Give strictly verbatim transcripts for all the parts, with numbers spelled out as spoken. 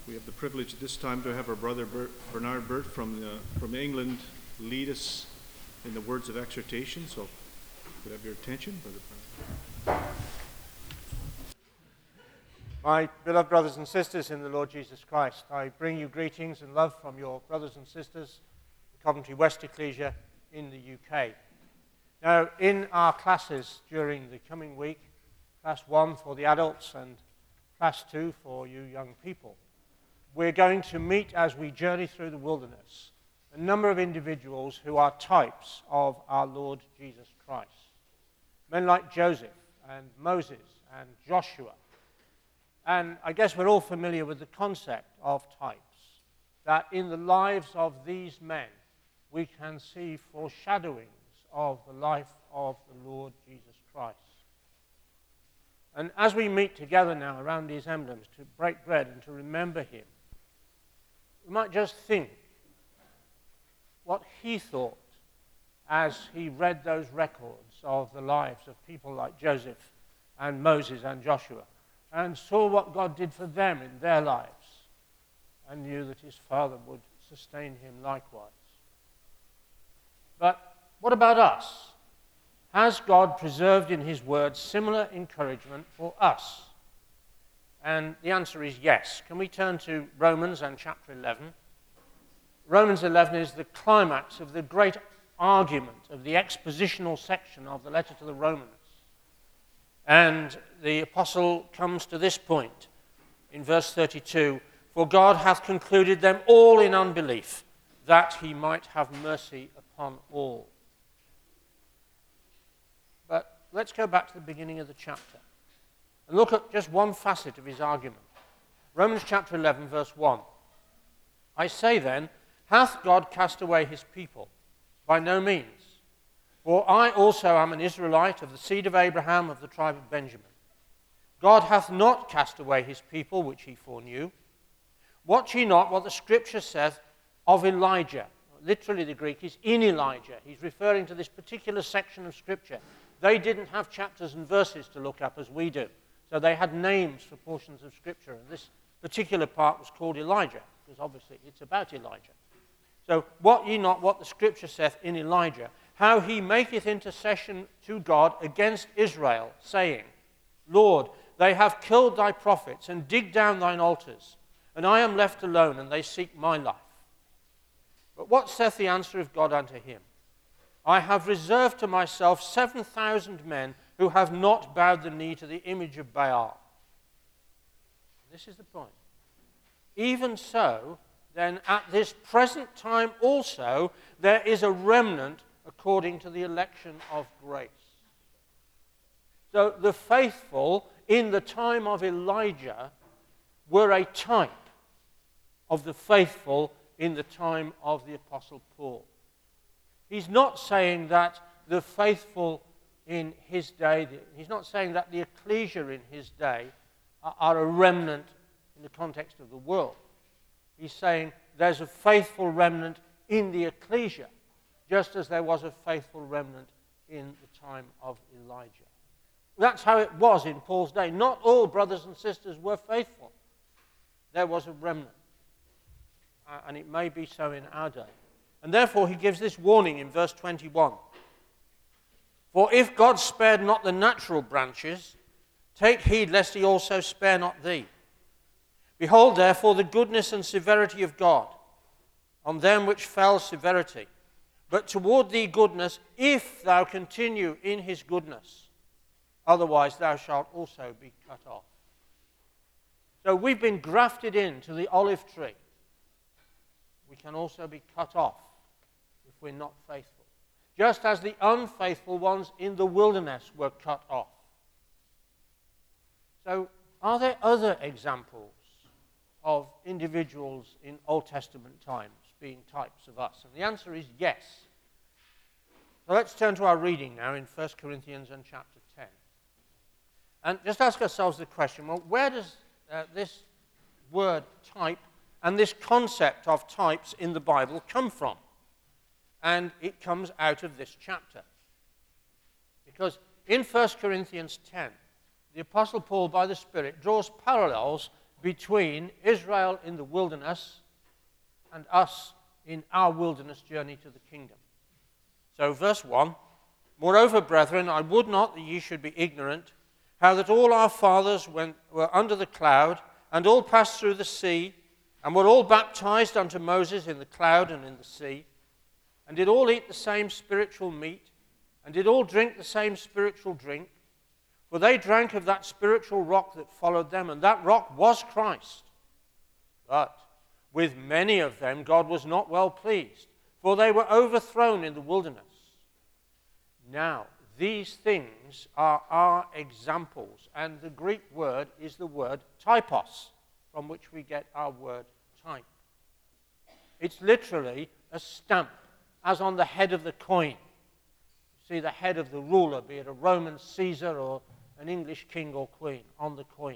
We have the privilege at this time to have our brother Bert, Bernard Burt from, the, from England lead us in the words of exhortation. So, could I have your attention, Brother Bernard? My beloved brothers and sisters in the Lord Jesus Christ, I bring you greetings and love from your brothers and sisters in Coventry West Ecclesia in the U K. Now, in our classes during the coming week, class one for the adults and class two for you young people, we're going to meet as we journey through the wilderness a number of individuals who are types of our Lord Jesus Christ. Men like Joseph and Moses and Joshua. And I guess we're all familiar with the concept of types, that in the lives of these men we can see foreshadowings of the life of the Lord Jesus Christ. And as we meet together now around these emblems to break bread and to remember him, we might just think what he thought as he read those records of the lives of people like Joseph and Moses and Joshua, and saw what God did for them in their lives, and knew that his Father would sustain him likewise. But what about us? Has God preserved in his word similar encouragement for us? And the answer is yes. Can we turn to Romans and chapter eleven? Romans eleven is the climax of the great argument of the expositional section of the letter to the Romans. And the apostle comes to this point in verse thirty-two, "For God hath concluded them all in unbelief, that he might have mercy upon all." But let's go back to the beginning of the chapter and look at just one facet of his argument. Romans chapter eleven, verse one. "I say then, hath God cast away his people? By no means. For I also am an Israelite of the seed of Abraham of the tribe of Benjamin. God hath not cast away his people which he foreknew. Watch ye not what the scripture saith of Elijah." Literally the Greek is in Elijah. He's referring to this particular section of scripture. They didn't have chapters and verses to look up as we do. So they had names for portions of scripture. And this particular part was called Elijah, because obviously it's about Elijah. So, "Wot ye not what the scripture saith in Elijah, how he maketh intercession to God against Israel, saying, Lord, they have killed thy prophets, and digged down thine altars, and I am left alone, and they seek my life. But what saith the answer of God unto him? I have reserved to myself seven thousand men who have not bowed the knee to the image of Baal." This is the point. "Even so, then at this present time also there is a remnant according to the election of grace." So the faithful in the time of Elijah were a type of the faithful in the time of the Apostle Paul. He's not saying that the faithful in his day, he's not saying that the ecclesia in his day are, are a remnant in the context of the world. He's saying there's a faithful remnant in the ecclesia, just as there was a faithful remnant in the time of Elijah. That's how it was in Paul's day. Not all brothers and sisters were faithful. There was a remnant. Uh, and it may be so in our day. And therefore he gives this warning in verse twenty-one. "For if God spared not the natural branches, take heed lest he also spare not thee. Behold therefore the goodness and severity of God. On them which fell severity, but toward thee goodness, if thou continue in his goodness. Otherwise thou shalt also be cut off." So we've been grafted into the olive tree. We can also be cut off if we're not faithful. Just as the unfaithful ones in the wilderness were cut off. So are there other examples of individuals in Old Testament times being types of us? And the answer is yes. So let's turn to our reading now in First Corinthians and chapter ten. And just ask ourselves the question, well, where does uh, this word type and this concept of types in the Bible come from? And it comes out of this chapter. Because in First Corinthians ten, the Apostle Paul, by the Spirit, draws parallels between Israel in the wilderness and us in our wilderness journey to the kingdom. So verse one, moreover, brethren, I would not that ye should be ignorant, how that all our fathers went, were under the cloud, and all passed through the sea, and were all baptized unto Moses in the cloud and in the sea, and did all eat the same spiritual meat, and did all drink the same spiritual drink, for they drank of that spiritual rock that followed them, and that rock was Christ. But with many of them God was not well pleased, for they were overthrown in the wilderness. Now, these things are our examples, and the Greek word is the word typos, from which we get our word type. It's literally a stamp, as on the head of the coin. You see the head of the ruler, be it a Roman Caesar or an English king or queen, on the coin.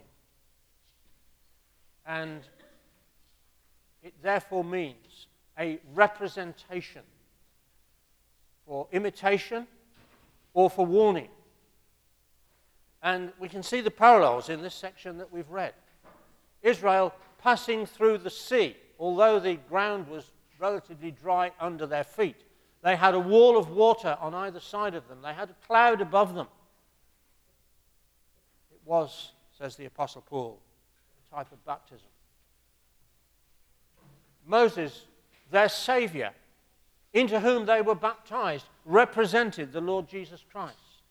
And it therefore means a representation for imitation or for warning. And we can see the parallels in this section that we've read. Israel passing through the sea, although the ground was relatively dry under their feet. They had a wall of water on either side of them. They had a cloud above them. It was, says the Apostle Paul, a type of baptism. Moses, their Savior, into whom they were baptized, represented the Lord Jesus Christ.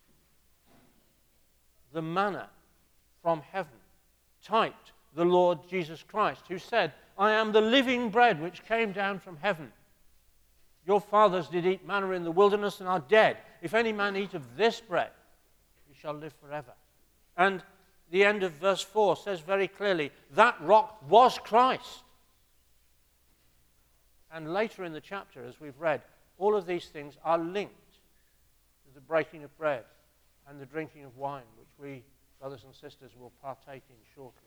The manna from heaven typed the Lord Jesus Christ, who said, I am the living bread which came down from heaven. Your fathers did eat manna in the wilderness and are dead. If any man eat of this bread, he shall live forever. And the end of verse four says very clearly, that rock was Christ. And later in the chapter, as we've read, all of these things are linked to the breaking of bread and the drinking of wine, which we, brothers and sisters, will partake in shortly.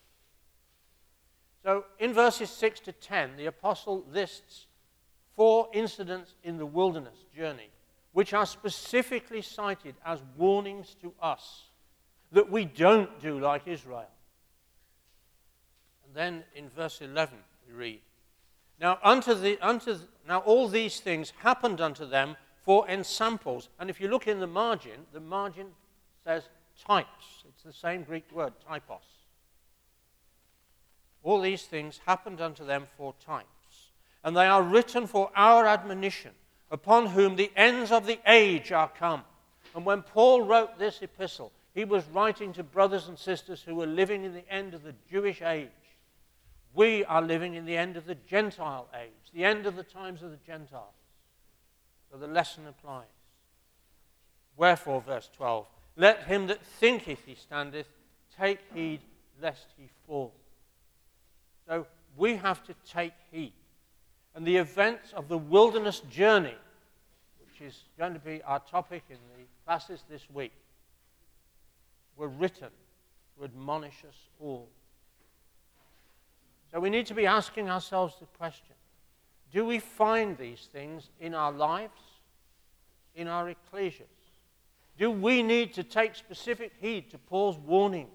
So in verses six to ten, the apostle lists four incidents in the wilderness journey, which are specifically cited as warnings to us that we don't do like Israel. And then in verse eleven, we read, Now, unto the, unto the, now all these things happened unto them for ensamples. And if you look in the margin, the margin says types. It's the same Greek word, typos. All these things happened unto them for types. And they are written for our admonition, upon whom the ends of the age are come. And when Paul wrote this epistle, he was writing to brothers and sisters who were living in the end of the Jewish age. We are living in the end of the Gentile age, the end of the times of the Gentiles. So the lesson applies. Wherefore, verse twelve, let him that thinketh he standeth take heed lest he fall. So we have to take heed. And the events of the wilderness journey, which is going to be our topic in the classes this week, were written to admonish us all. So we need to be asking ourselves the question, do we find these things in our lives, in our ecclesias? Do we need to take specific heed to Paul's warnings?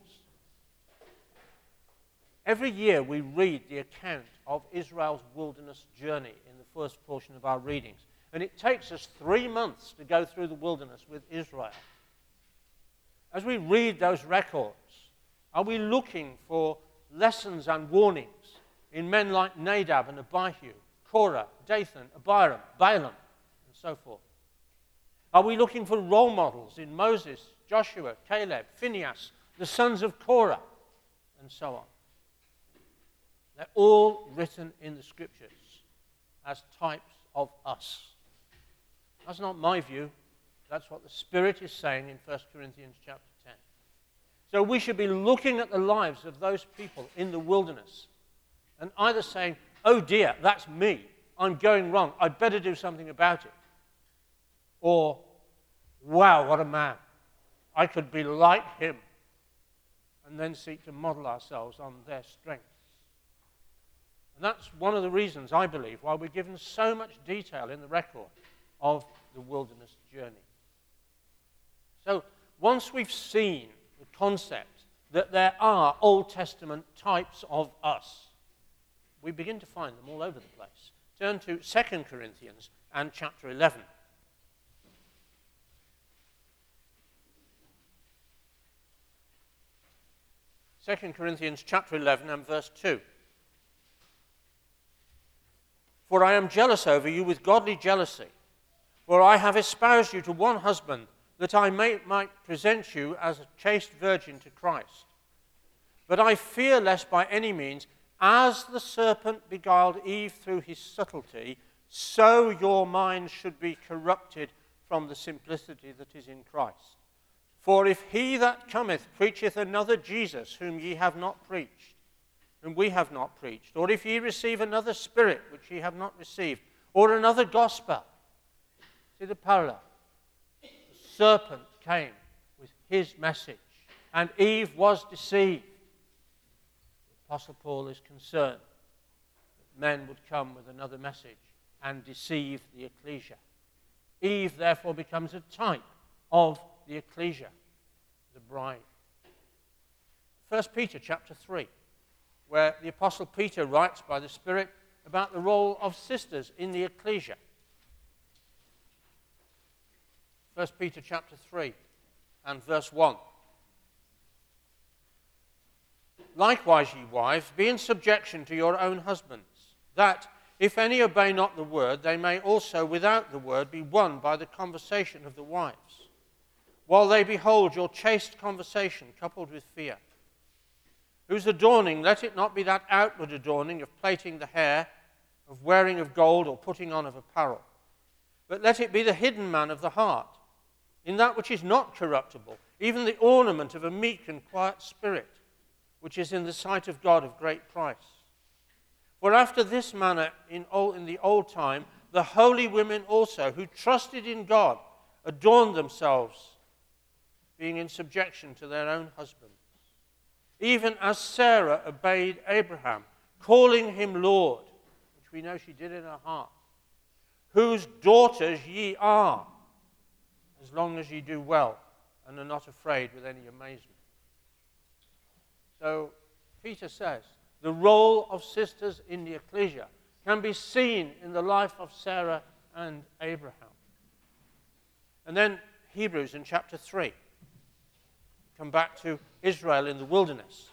Every year we read the account of Israel's wilderness journey in the first portion of our readings. And it takes us three months to go through the wilderness with Israel. As we read those records, are we looking for lessons and warnings in men like Nadab and Abihu, Korah, Dathan, Abiram, Balaam, and so forth? Are we looking for role models in Moses, Joshua, Caleb, Phinehas, the sons of Korah, and so on? They're all written in the Scriptures as types of us. That's not my view. That's what the Spirit is saying in First Corinthians chapter ten. So we should be looking at the lives of those people in the wilderness and either saying, oh dear, that's me. I'm going wrong. I'd better do something about it. Or, wow, what a man. I could be like him. And then seek to model ourselves on their strengths. And that's one of the reasons, I believe, why we're given so much detail in the record of the wilderness journey. So once we've seen the concept that there are Old Testament types of us. We begin to find them all over the place. Turn to Second Corinthians and chapter eleven. Second Corinthians chapter eleven and verse two. For I am jealous over you with godly jealousy, for I have espoused you to one husband, that I may, might present you as a chaste virgin to Christ. But I fear lest by any means, as the serpent beguiled Eve through his subtlety, so your minds should be corrupted from the simplicity that is in Christ. For if he that cometh preacheth another Jesus, whom ye have not preached, whom we have not preached, or if ye receive another spirit, which ye have not received, or another gospel. See the parallel. The serpent came with his message, and Eve was deceived. The Apostle Paul is concerned that men would come with another message and deceive the ecclesia. Eve, therefore, becomes a type of the ecclesia, the bride. First Peter chapter three, where the Apostle Peter writes by the Spirit about the role of sisters in the ecclesia. First Peter chapter three and verse one. Likewise, ye wives, be in subjection to your own husbands, that, if any obey not the word, they may also without the word be won by the conversation of the wives, while they behold your chaste conversation coupled with fear, whose adorning, let it not be that outward adorning of plaiting the hair, of wearing of gold, or putting on of apparel, but let it be the hidden man of the heart, in that which is not corruptible, even the ornament of a meek and quiet spirit, which is in the sight of God of great price. For after this manner in, old, in the old time, the holy women also, who trusted in God, adorned themselves, being in subjection to their own husbands, even as Sarah obeyed Abraham, calling him Lord, which we know she did in her heart, whose daughters ye are, as long as ye do well and are not afraid with any amazement. So Peter says the role of sisters in the ecclesia can be seen in the life of Sarah and Abraham. And then Hebrews in chapter three. Come back to Israel in the wilderness.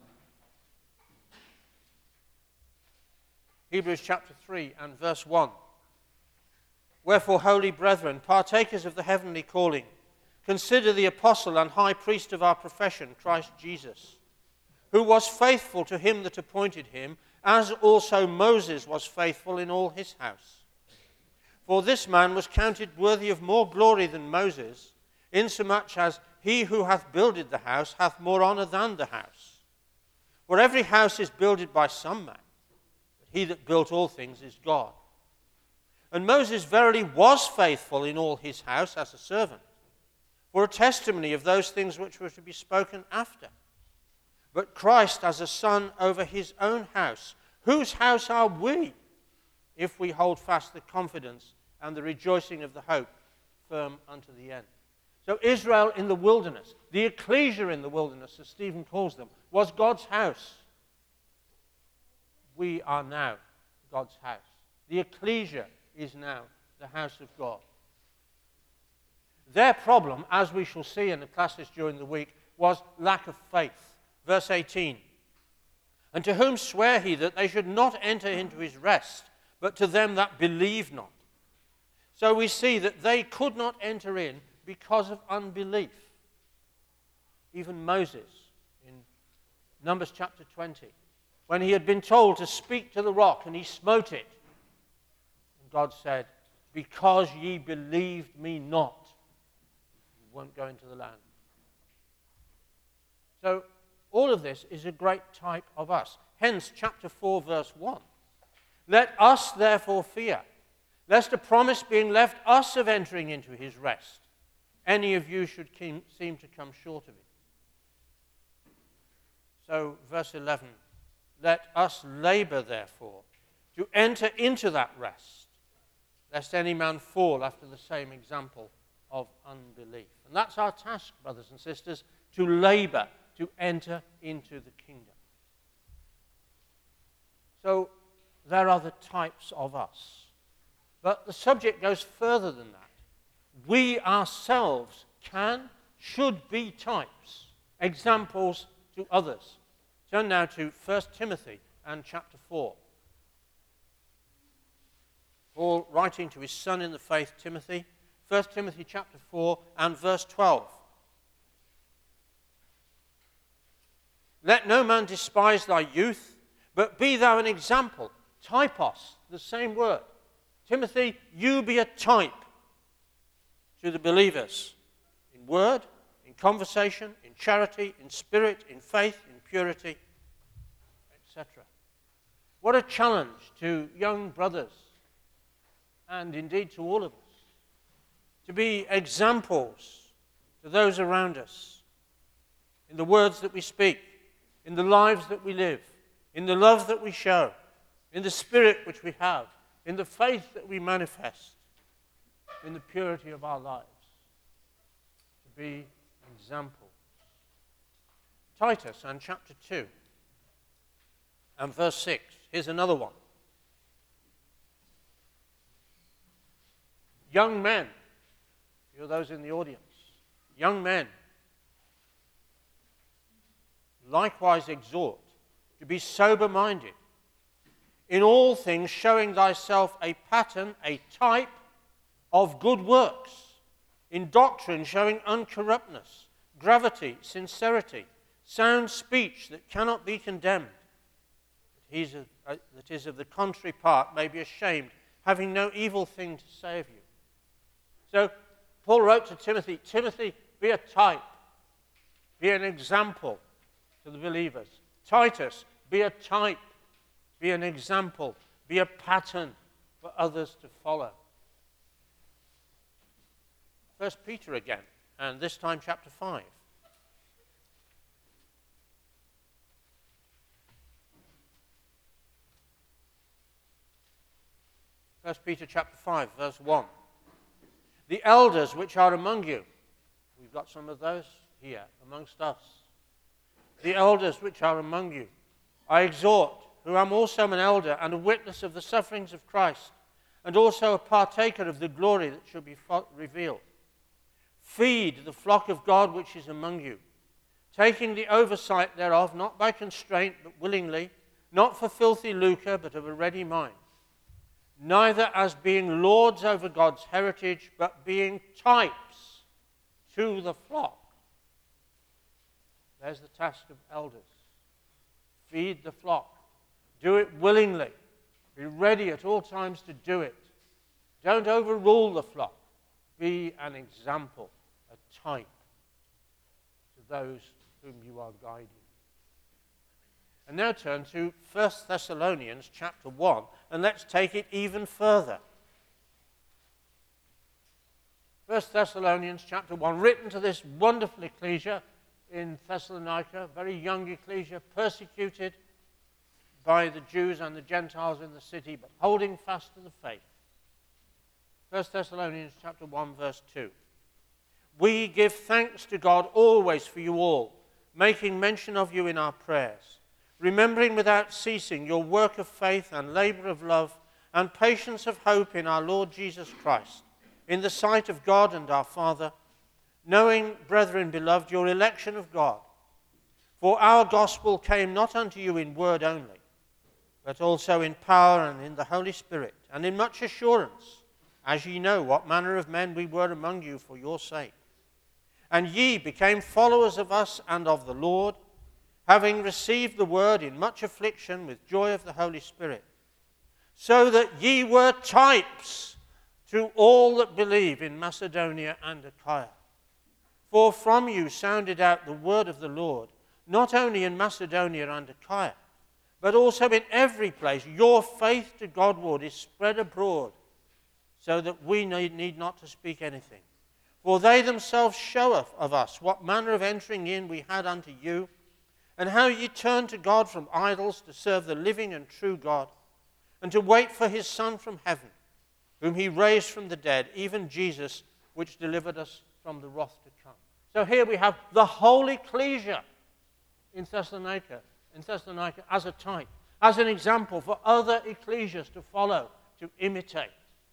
Hebrews chapter three and verse one. Wherefore, holy brethren, partakers of the heavenly calling, consider the apostle and high priest of our profession, Christ Jesus, who was faithful to him that appointed him, as also Moses was faithful in all his house. For this man was counted worthy of more glory than Moses, insomuch as he who hath builded the house hath more honour than the house. For every house is builded by some man, but he that built all things is God. And Moses verily was faithful in all his house as a servant, for a testimony of those things which were to be spoken after. But Christ as a son over his own house. Whose house are we, if we hold fast the confidence and the rejoicing of the hope firm unto the end? So Israel in the wilderness, the ecclesia in the wilderness, as Stephen calls them, was God's house. We are now God's house. The ecclesia is now the house of God. Their problem, as we shall see in the classes during the week, was lack of faith. Verse eighteen. And to whom sware he that they should not enter into his rest, but to them that believe not? So we see that they could not enter in because of unbelief. Even Moses, in Numbers chapter twenty, when he had been told to speak to the rock, and he smote it, and God said, because ye believed me not, you won't go into the land. So all of this is a great type of us. Hence, chapter four, verse one. Let us therefore fear, lest a promise being left us of entering into his rest, any of you should seem to come short of it. So, verse eleven, let us labor therefore to enter into that rest, lest any man fall after the same example of unbelief. And that's our task, brothers and sisters, to labor to enter into the kingdom. So there are the types of us. But the subject goes further than that. We ourselves can, should be types, examples to others. Turn now to First Timothy and chapter four. Paul writing to his son in the faith, Timothy, First Timothy chapter four and verse twelve. Let no man despise thy youth, but be thou an example. Typos, the same word. Timothy, you be a type to the believers in word, in conversation, in charity, in spirit, in faith, in purity, et cetera. What a challenge to young brothers, and indeed to all of us, to be examples to those around us in the words that we speak, in the lives that we live, in the love that we show, in the spirit which we have, in the faith that we manifest, in the purity of our lives, to be examples. Titus and chapter two and verse six. Here's another one. Young men, you're those in the audience, young men, likewise exhort to be sober-minded, in all things showing thyself a pattern, a type of good works, in doctrine showing uncorruptness, gravity, sincerity, sound speech that cannot be condemned, that, he's a, uh, that is of the contrary part may be ashamed, having no evil thing to say of you. So Paul wrote to Timothy, Timothy, be a type, be an example to the believers. Titus, be a type, be an example, be a pattern for others to follow. First Peter again, and this time chapter five. First Peter chapter five, verse one. The elders which are among you, we've got some of those here amongst us. The elders which are among you, I exhort, who am also an elder and a witness of the sufferings of Christ, and also a partaker of the glory that shall be revealed. Feed the flock of God which is among you, taking the oversight thereof, not by constraint, but willingly, not for filthy lucre, but of a ready mind. Neither as being lords over God's heritage, but being types to the flock. There's the task of elders. Feed the flock. Do it willingly. Be ready at all times to do it. Don't overrule the flock. Be an example, a type to those whom you are guiding. And now turn to First Thessalonians chapter one, and let's take it even further. First Thessalonians chapter one, written to this wonderful ecclesia in Thessalonica, very young ecclesia, persecuted by the Jews and the Gentiles in the city, but holding fast to the faith. First Thessalonians chapter one, verse two. We give thanks to God always for you all, making mention of you in our prayers, remembering without ceasing your work of faith and labor of love and patience of hope in our Lord Jesus Christ, in the sight of God and our Father, knowing, brethren beloved, your election of God. For our gospel came not unto you in word only, but also in power and in the Holy Spirit, and in much assurance, as ye know what manner of men we were among you for your sake. And ye became followers of us and of the Lord, having received the word in much affliction with joy of the Holy Spirit, so that ye were types to all that believe in Macedonia and Achaia. For from you sounded out the word of the Lord, not only in Macedonia and Achaia, but also in every place. Your faith to Godward is spread abroad, so that we need, need not to speak anything. For they themselves show of us what manner of entering in we had unto you, and how ye turned to God from idols to serve the living and true God, and to wait for his Son from heaven, whom he raised from the dead, even Jesus, which delivered us from the wrath to come. So here we have the whole ecclesia in Thessalonica, in Thessalonica as a type, as an example for other ecclesias to follow, to imitate.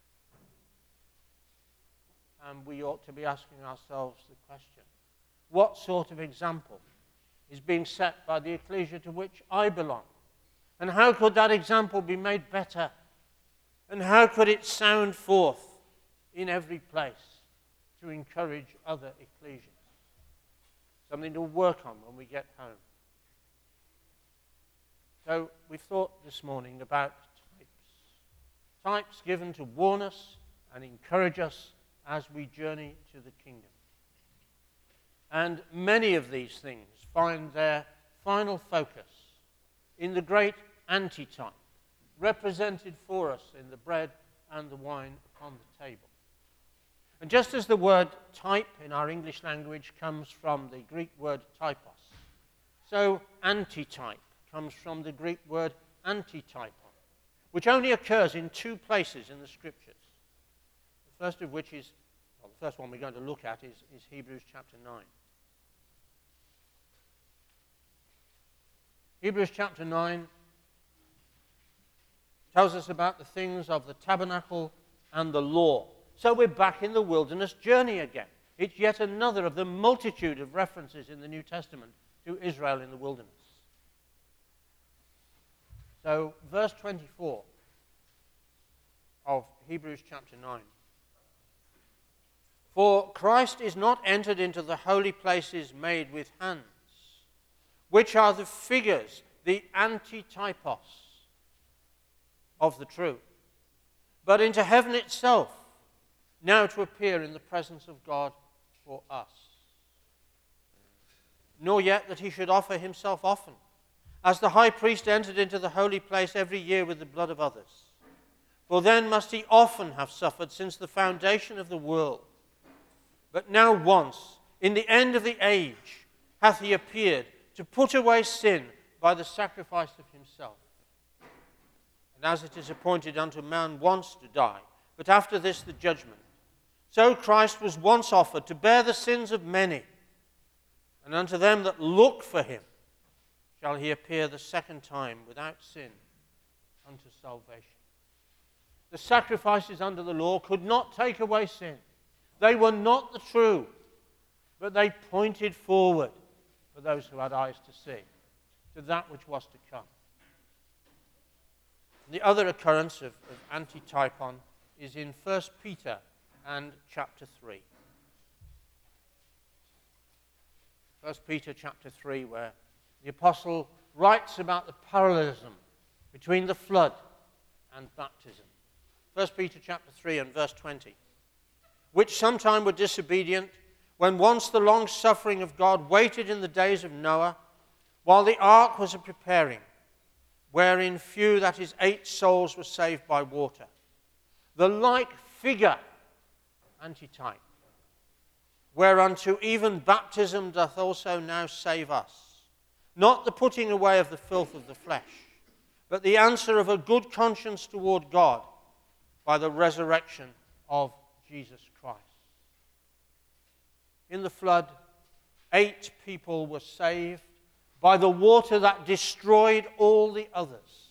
And we ought to be asking ourselves the question, what sort of example is being set by the ecclesia to which I belong? And how could that example be made better? And how could it sound forth in every place to encourage other ecclesias? Something to work on when we get home. So we've thought this morning about types. Types given to warn us and encourage us as we journey to the kingdom. And many of these things find their final focus in the great antitype, represented for us in the bread and the wine upon the table. And just as the word type in our English language comes from the Greek word typos, so antitype comes from the Greek word antitypon, which only occurs in two places in the Scriptures. The first of which is, well, the first one we're going to look at is, is Hebrews chapter nine. Hebrews chapter nine tells us about the things of the tabernacle and the law. So we're back in the wilderness journey again. It's yet another of the multitude of references in the New Testament to Israel in the wilderness. So verse twenty-four of Hebrews chapter nine. For Christ is not entered into the holy places made with hands, which are the figures, the antitypos of the true, but into heaven itself, now to appear in the presence of God for us. Nor yet that he should offer himself often, as the high priest entered into the holy place every year with the blood of others. For then must he often have suffered since the foundation of the world. But now once, in the end of the age, hath he appeared to put away sin by the sacrifice of himself. And as it is appointed unto man once to die, but after this the judgment, so Christ was once offered to bear the sins of many, and unto them that look for him shall he appear the second time without sin unto salvation. The sacrifices under the law could not take away sin. They were not the true, but they pointed forward for those who had eyes to see, to that which was to come. The other occurrence of, of antitypon is in First Peter and chapter three. First Peter chapter three, where the apostle writes about the parallelism between the flood and baptism. First Peter chapter three and verse twenty. Which sometime were disobedient, when once the long suffering of God waited in the days of Noah, while the ark was a preparing, wherein few, that is, eight souls, were saved by water. The like figure, antitype, whereunto even baptism doth also now save us, not the putting away of the filth of the flesh, but the answer of a good conscience toward God by the resurrection of Jesus Christ. In the flood, eight people were saved by the water that destroyed all the others.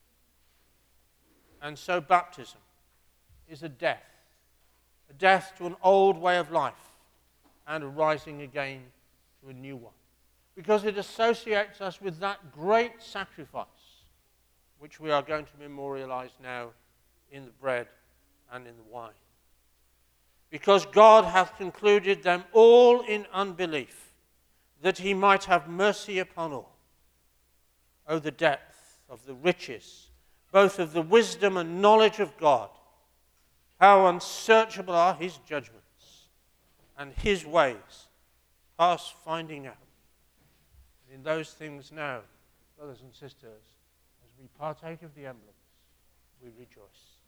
And so baptism is a death, a death to an old way of life and a rising again to a new one, because it associates us with that great sacrifice which we are going to memorialize now in the bread and in the wine. Because God hath concluded them all in unbelief, that he might have mercy upon all. O the depth of the riches, both of the wisdom and knowledge of God! How unsearchable are his judgments, and his ways past finding out. In those things now, brothers and sisters, as we partake of the emblems, we rejoice.